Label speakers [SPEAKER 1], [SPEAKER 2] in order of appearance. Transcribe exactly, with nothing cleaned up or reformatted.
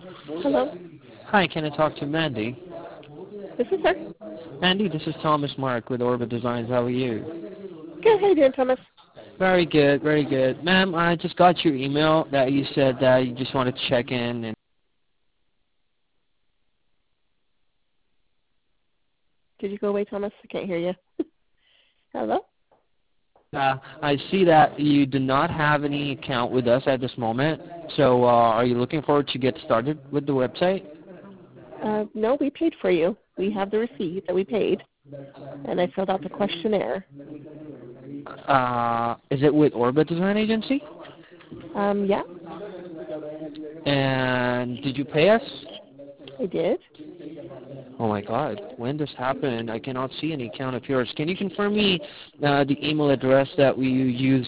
[SPEAKER 1] Hello,
[SPEAKER 2] Hi, can I talk to Mandy?
[SPEAKER 1] this is her.
[SPEAKER 2] Mandy, this is Thomas Mark with Orbit Designs. How are you?
[SPEAKER 1] Good, how you doing, Thomas?
[SPEAKER 2] Very good, very good. Ma'am, I just got your email that you said that you just wanted to check in. And
[SPEAKER 1] Did you go away, Thomas? I can't hear you. Hello?
[SPEAKER 2] uh, I see that you do not have any account with us at this moment. So uh, are you looking forward to get started with the website?
[SPEAKER 1] Uh, no, we paid for you. We have the receipt that we paid, and I filled out the questionnaire.
[SPEAKER 2] Uh, is it with Orbit Design Agency?
[SPEAKER 1] Um, yeah,
[SPEAKER 2] And did you pay us?
[SPEAKER 1] I did.
[SPEAKER 2] Oh my God, when this happened, I cannot see any account of yours. Can you confirm me uh, the email address that we used?